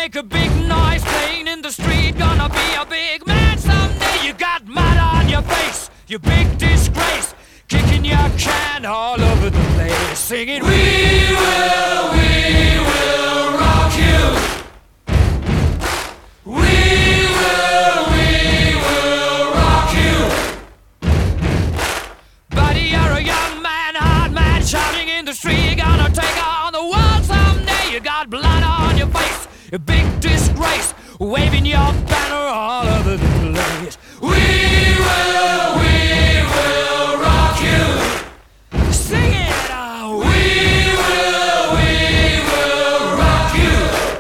make a big noise playing in the street. Gonna be a big man someday. You got mud on your face, you big disgrace. Kicking your can all over the place, singing, we will rock you. We will rock you. Buddy, you're a young man, hard man, shouting in the street. Gonna take on the world someday. You got blood on your face, a big disgrace, waving your banner all over the place. We will rock you. Sing it out. We will rock you.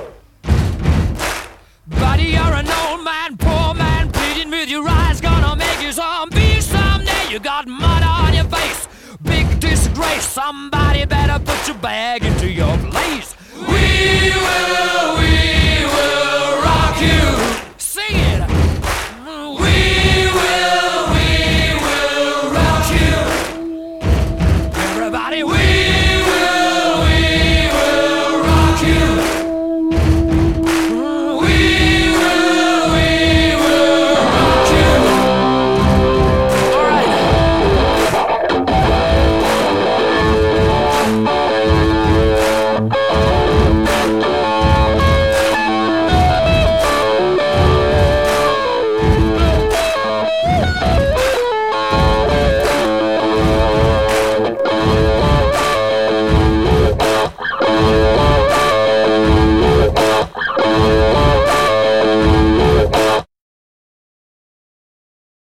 Buddy, you're an old man, poor man, pleading with your eyes. Gonna make you zombie someday. You got mud on your face, big disgrace. Somebody better put your bag into your place. We will